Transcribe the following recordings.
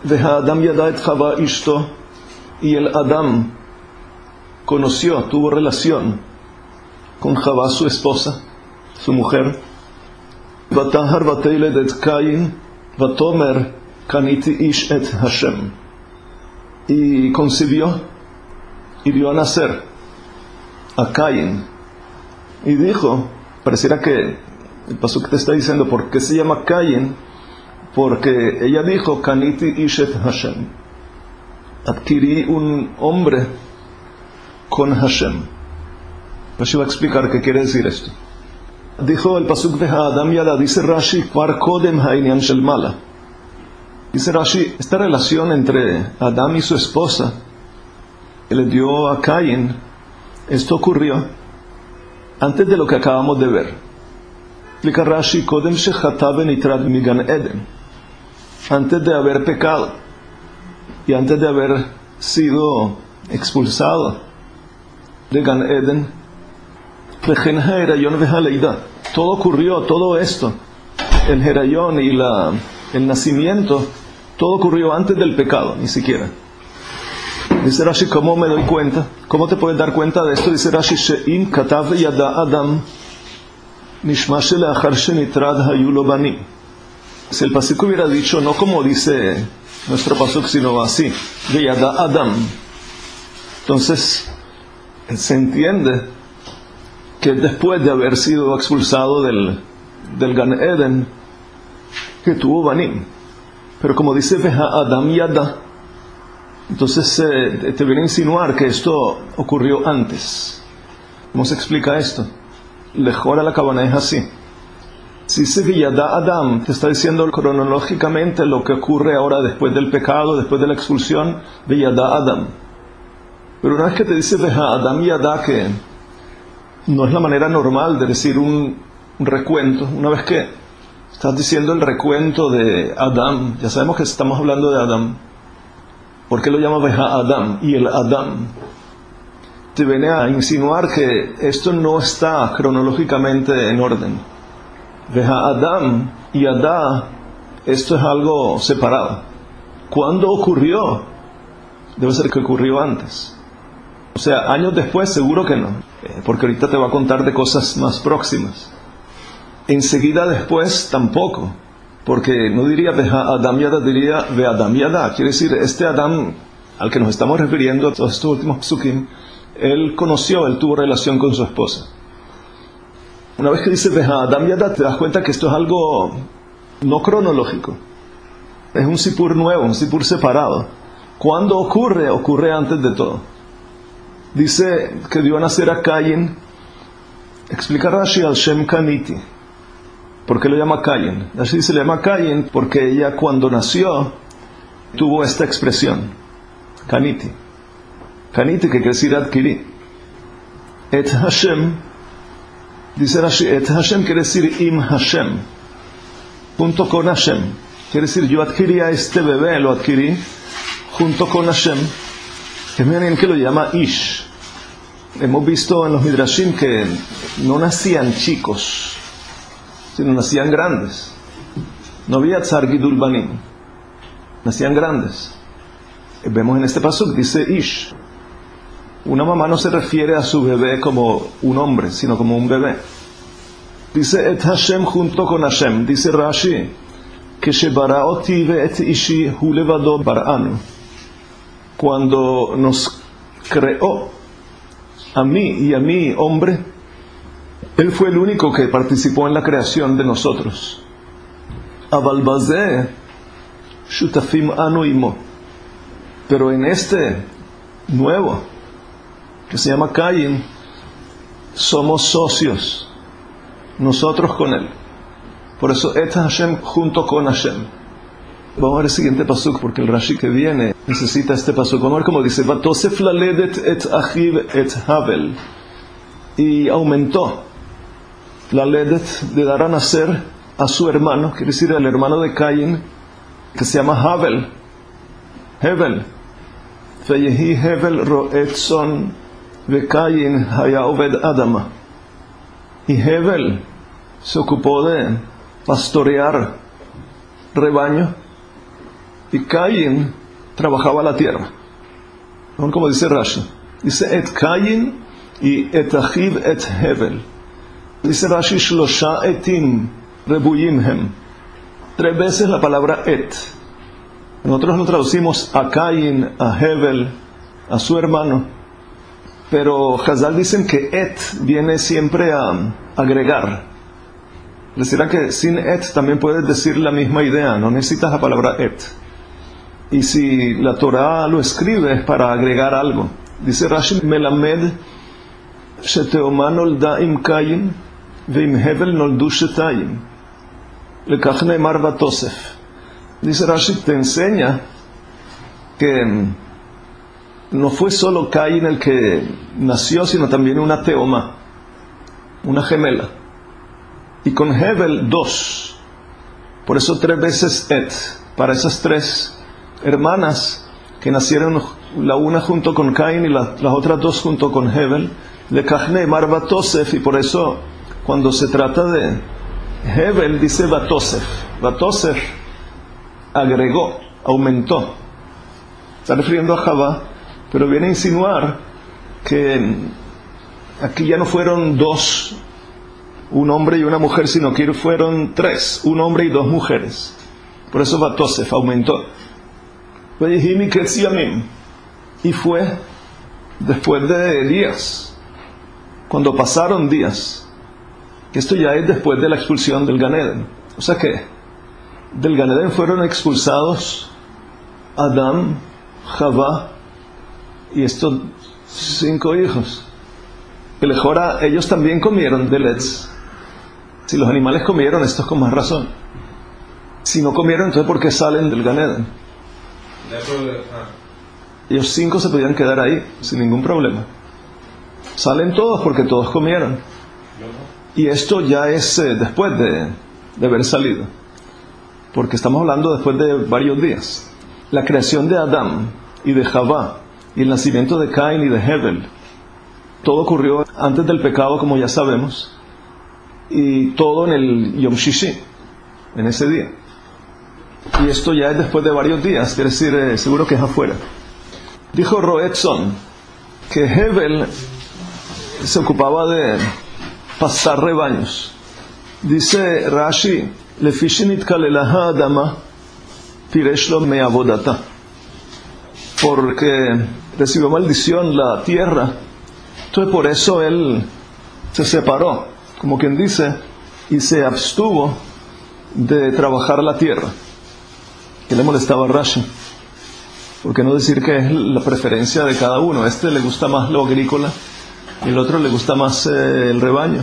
Adam yada et Chava ishto, y el Adam conoció, tuvo relación con Chava, su esposa, su mujer. Vatahar vateled et Cain, vatomer kaniti ish et Hashem. Y concibió y dio a nacer a Cain. Y dijo, pareciera que el pasuk te está diciendo, ¿por qué se llama Cain? Porque ella dijo, kaniti ish et Hashem. Adquirí un hombre con Hashem. Rashi va a explicar qué quiere decir esto. Dijo el pasuk de Adam Yada, dice Rashi, par kodem ha'inyan shel mala. Dice Rashi, esta relación entre Adam y su esposa, que le dio a Caín, esto ocurrió antes de lo que acabamos de ver. Explica Rashi, kodem shechata venitrad migan Eden, antes de haber pecado y antes de haber sido expulsado de Gan Eden, todo ocurrió, todo esto, el herayón y el nacimiento, todo ocurrió antes del pecado, ni siquiera. Dice Rashi, ¿cómo me doy cuenta? ¿Cómo te puedes dar cuenta de esto? Dice Rashi, she'im katav yada Adam nishma sheleachar shenitrad hayu lo banim. Si el pasuk hubiera dicho, no como dice nuestro pasuk, sino así, de yada Adam, entonces se entiende que después de haber sido expulsado del Gan Eden, que tuvo banim. Pero como dice Veja Adam Yada, entonces te viene a insinuar que esto ocurrió antes. ¿Cómo se explica esto? Lejora la cabana es así. Si dice Yada Adam, te está diciendo cronológicamente lo que ocurre ahora después del pecado, después de la expulsión de Yada Adam. Pero una vez que te dice Veja Adam Yada, que no es la manera normal de decir un recuento, una vez que estás diciendo el recuento de Adam, ya sabemos que estamos hablando de Adam. ¿Por qué lo llama Veja Adam? Y el Adam te viene a insinuar que esto no está cronológicamente en orden. Veja Adam y Adá, esto es algo separado. ¿Cuándo ocurrió? Debe ser que ocurrió antes. O sea, años después seguro que no, porque ahorita te va a contar de cosas más próximas. Enseguida después tampoco, porque no diría Veja Adam Yada, diría Ve Adam Yada. Quiere decir, este Adam al que nos estamos refiriendo, todos estos últimos psukim, él conoció, él tuvo relación con su esposa. Una vez que dice Veja Adam Yada, te das cuenta que esto es algo no cronológico. Es un sipur nuevo, un sipur separado. ¿Cuándo ocurre? Ocurre antes de todo. Dice que dio a nacer a Caín. Explica Rashi al Shem Kaniti. ¿Por qué lo llama Caín? Rashi dice, le llama Caín porque ella cuando nació tuvo esta expresión. Kaniti. Kaniti, que quiere decir adquirí. Et Hashem. Dice Rashi, Et Hashem quiere decir im Hashem. Junto con Hashem. Quiere decir, yo adquirí a este bebé, lo adquirí junto con Hashem. Es bien que lo llama Ish. Hemos visto en los Midrashim que no nacían chicos, sino nacían grandes. No había Tzar Gidul Banim. Nacían grandes. Vemos en este pasuk, dice Ish. Una mamá no se refiere a su bebé como un hombre, sino como un bebé. Dice Et Hashem junto con Hashem. Dice Rashi, que Shebaraoti ve et Ishi hu levado bar'anu. Cuando nos creó a mí y a mi hombre, él fue el único que participó en la creación de nosotros. Aval bazeh shutafim anu imo. Pero en este nuevo, que se llama Caín, somos socios, nosotros con él. Por eso Et Hashem junto con Hashem. Vamos a ver el siguiente pasuk, porque el Rashi que viene necesita este pasuk. Vamos a ver cómo dice, Vatosef laledet et achiv et Havel. Y aumentó laledet, de dar a nacer a su hermano, quiere decir el hermano de Caín, que se llama Havel. Hevel. Feyehi Hevel roetzon ve Caín haya oved adama. Y Hevel se ocupó de pastorear rebaño, y Caín trabajaba la tierra. ¿No? Como dice Rashi. Dice et Caín y et achiv et Hevel. Dice Rashi shlosha etim rebuyim hem. 3 veces la palabra et. Nosotros lo traducimos a Caín, a Hevel, a su hermano. Pero Chazal dicen que et viene siempre a agregar. Les dirá que sin et también puedes decir la misma idea, no necesitas la palabra et. Y si la Torah lo escribe es para agregar algo. Dice Rashi, melamed sheteoma nolda im Caín veim Hevel noldu shetayim lekach neemar batosef. Dice Rashi, te enseña que no fue solo Caín el que nació, sino también una teoma, una gemela. Y con Hevel 2. Por eso 3 veces et. Para esas 3 hermanas que nacieron, la una junto con Caín y las otras 2 junto con Hevel, lekach neemar batosef. Y por eso cuando se trata de Hevel dice batosef. Batosef agregó, aumentó. Está refiriendo a Javá, pero viene a insinuar que aquí ya no fueron 2, un hombre y una mujer, sino que fueron 3, un hombre y 2 mujeres. Por eso Batosef aumentó. Y fue después de días, cuando pasaron días. Esto ya es después de la expulsión del Gan Eden. O sea que del Gan Eden fueron expulsados Adán, Javá y estos 5 hijos. Que lejora, ellos también comieron del Etz. Si los animales comieron, estos con más razón. Si no comieron, entonces ¿por qué salen del Gan Eden? Ellos 5 se podían quedar ahí sin ningún problema. Salen todos porque todos comieron. Y esto ya es después de haber salido, porque estamos hablando después de varios días. La creación de Adán y de Javá y el nacimiento de Caín y de Hevel, todo ocurrió antes del pecado, como ya sabemos, y todo en el Yom Shishi, en ese día. Y esto ya es después de varios días, quiere decir, seguro que es afuera. Dijo Roetzon que Hevel se ocupaba de pastar rebaños. Dice Rashi, lefishinit kalelaha adama pireshlo meavodata, porque recibió maldición la tierra, entonces por eso él se separó, como quien dice, y se abstuvo de trabajar la tierra. Que le molestaba a Rashi, ¿por qué no decir que es la preferencia de cada uno? A este le gusta más lo agrícola y el otro le gusta más el rebaño.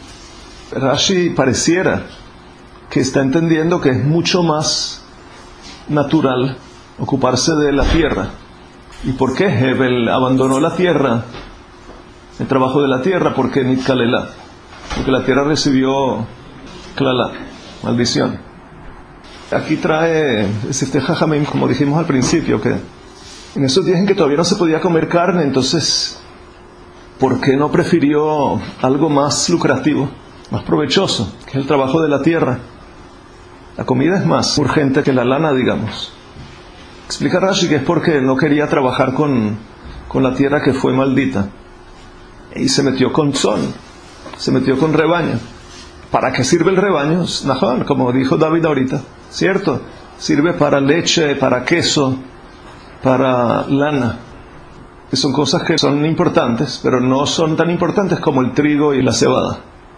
Rashi pareciera que está entendiendo que es mucho más natural ocuparse de la tierra. ¿Y por qué Hevel abandonó la tierra, el trabajo de la tierra? Porque Nitkalela, porque la tierra recibió Klala, maldición. Aquí trae Siftei Jajamim, como dijimos al principio, que en esos días en que todavía no se podía comer carne, entonces ¿por qué no prefirió algo más lucrativo, más provechoso, que es el trabajo de la tierra? La comida es más urgente que la lana, digamos. Explica Rashi que es porque no quería trabajar con la tierra que fue maldita. Y se metió con tzon, se metió con rebaño. ¿Para qué sirve el rebaño? Najón, como dijo David ahorita, ¿cierto? Sirve para leche, para queso, para lana. Que son cosas que son importantes, pero no son tan importantes como el trigo y la cebada.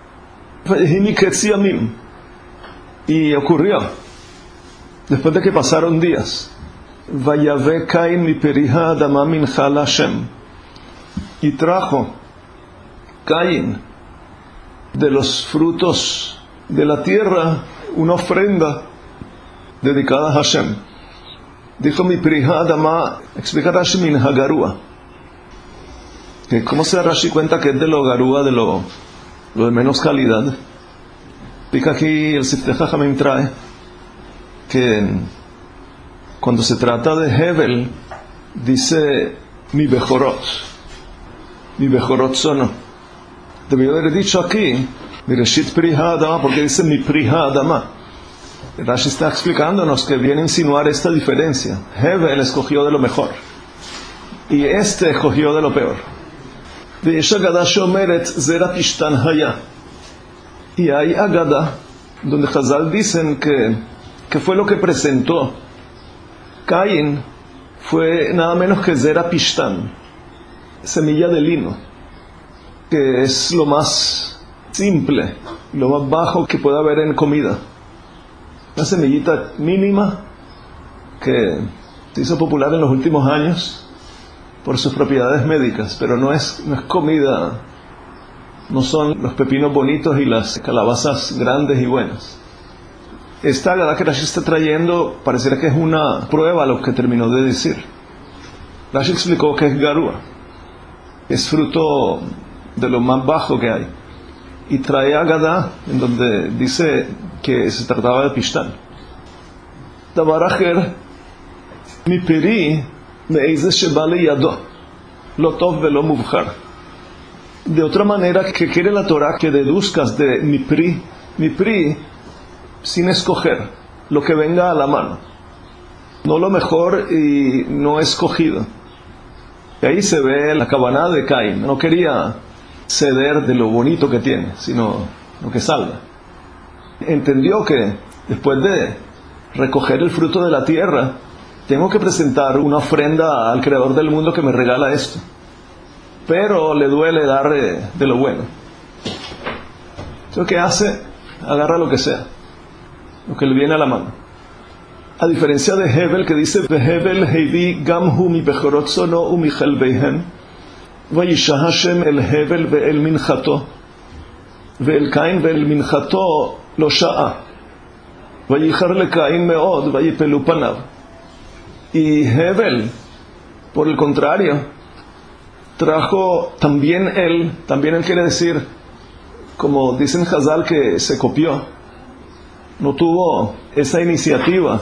Y ocurrió, después de que pasaron días, Vayave Caín mi perija adama mincha Hashem, y trajo Caín de los frutos de la tierra una ofrenda dedicada a Hashem. Dijo mi perija adama, explica Rashi min hagarua. ¿Cómo se da Rashi cuenta que es de lo garúa, de lo de menos calidad? Explica aquí el Siftei Jajamim trae que cuando se trata de Hevel dice mi bejorot sono. Debió haber dicho aquí mi reshit priha adama, porque dice mi priha adama. Rashi está explicándonos que viene a insinuar esta diferencia. Hebel escogió de lo mejor y este escogió de lo peor. ויש אגדה שאומרת זרע פשתן היה. Y hay agada donde Chazal dicen que fue lo que presentó Caín, fue nada menos que zera pishtán, semilla de lino, que es lo más simple, lo más bajo que puede haber en comida. Una semillita mínima que se hizo popular en los últimos años por sus propiedades médicas, pero no es comida, no son los pepinos bonitos y las calabazas grandes y buenas. Esta agada que Rashi está trayendo pareciera que es una prueba a lo que terminó de decir. Rashi explicó que es garúa, es fruto de lo más bajo que hay, y trae agada en donde dice que se trataba de pishtán. Davar acher miperi me'ize sheba leyado lo tov velo mubchar. De otra manera, que quiere la Torah que deduzcas de mipri sin escoger lo que venga a la mano, no lo mejor y no escogido. Y ahí se ve la cabaná de Caín. No quería ceder de lo bonito que tiene, sino lo que salga. Entendió que después de recoger el fruto de la tierra, tengo que presentar una ofrenda al Creador del mundo que me regala esto, pero le duele dar de lo bueno. Entonces, ¿qué hace? Agarra lo que sea, lo que le viene a la mano. A diferencia de Hebel, que dice Hebel heivi gam hu mi bechorot zono u mi chelbeihem vayisha Hashem el Hebel ve'el minchato ve'el Cain ve'el minchato lo sha'a vayichar le Cain meod vayipelu panav. Y Hebel, por el contrario, trajo también él quiere decir, como dicen Chazal, que se copió, no tuvo esa iniciativa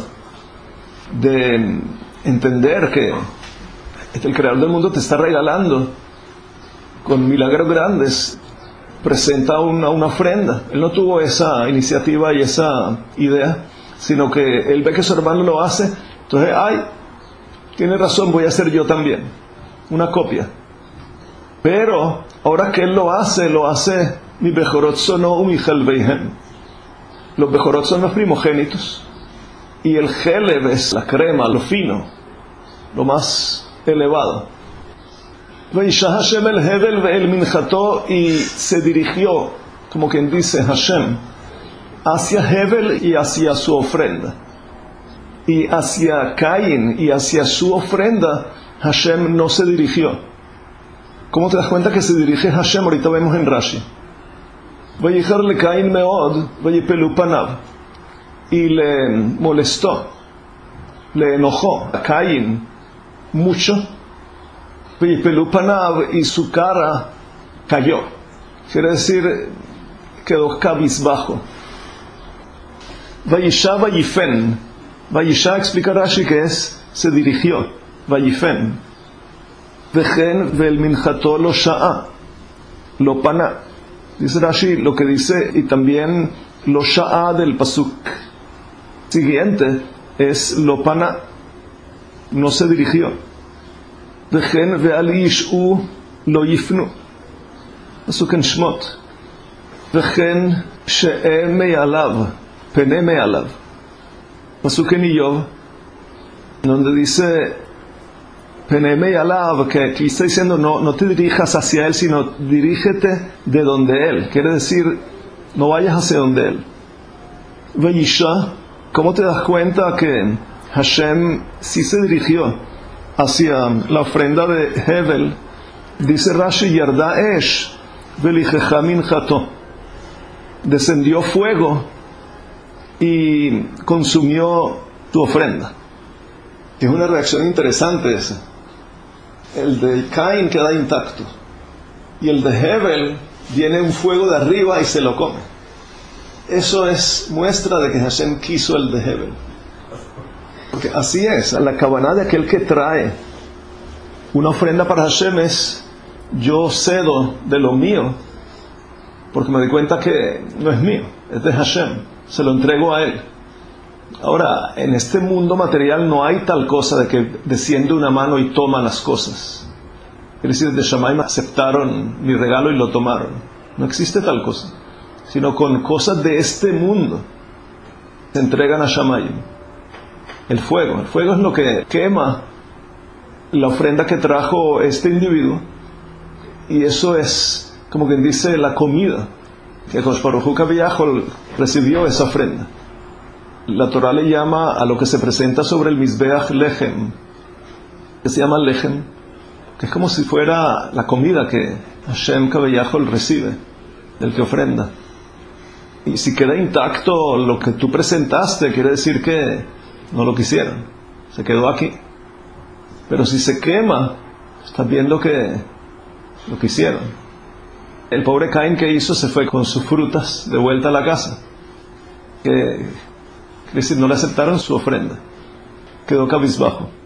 de entender que el Creador del mundo te está regalando con milagros grandes, presenta una ofrenda. Él no tuvo esa iniciativa y esa idea, sino que él ve que su hermano lo hace, entonces, tiene razón, voy a hacer yo también una copia. Pero ahora que él lo hace mi bechorot sono u mi chelbeihem. Los bechorot son los primogénitos y el cheleb es la crema, lo fino, lo más elevado. Vayisha Hashem el Hebel ve'el minchato, y se dirigió, como quien dice Hashem, hacia Hebel y hacia su ofrenda. Y hacia Caín y hacia su ofrenda Hashem no se dirigió. ¿Cómo te das cuenta que se dirige Hashem? Ahorita vemos en Rashi. Vayichar le Caín meod vayipelu panav, y le molestó, le enojó a Caín mucho. Vayipelu panav, y su cara cayó, quiere decir quedó cabizbajo. Vayisha vayifen, Vayisha explica Rashi que se dirigió, vayifen. Vejen ve'el minchato lo sha'a, lo pana. Dice Rashi lo que dice, y también lo sha'a del pasuk siguiente es lo pana, no se dirigió. Vejen ve'al yish'u lo yifnu, pasuk en Shmot. Vejen she'e me'alav, pene me'alav, pasuk en Iyov, donde dice Peneme y Alab, que aquí está diciendo no te dirijas hacia él, sino dirígete de donde él. Quiere decir, no vayas hacia donde él. Vayisha, ¿cómo te das cuenta que Hashem sí se dirigió hacia la ofrenda de Hebel? Dice Rashi, Yarda esh velijecha minchato, descendió fuego y consumió tu ofrenda. Es una reacción interesante esa. El de Caín queda intacto y el de Hebel viene un fuego de arriba y se lo come. Eso es muestra de que Hashem quiso el de Hebel, porque así es. La cabaná de aquel que trae una ofrenda para Hashem es: yo cedo de lo mío porque me doy cuenta que no es mío, es de Hashem, se lo entrego a él. Ahora, en este mundo material no hay tal cosa de que desciende una mano y toma las cosas. Quiere decir, de Shamayim aceptaron mi regalo y lo tomaron. No existe tal cosa. Sino con cosas de este mundo se entregan a Shamayim. El fuego es lo que quema la ofrenda que trajo este individuo. Y eso es, como quien dice, la comida que Akadosh Baruj Hu Kaviyahol recibió esa ofrenda. La Torah le llama a lo que se presenta sobre el Mizbeach Lechem, que se llama Lechem, que es como si fuera la comida que Hashem Kaviyahol recibe del que ofrenda. Y si queda intacto lo que tú presentaste, quiere decir que no lo quisieron, se quedó aquí. Pero si se quema, estás viendo que lo quisieron. El pobre Caín, que hizo, se fue con sus frutas de vuelta a la casa, que quiere decir, no le aceptaron su ofrenda, quedó cabizbajo.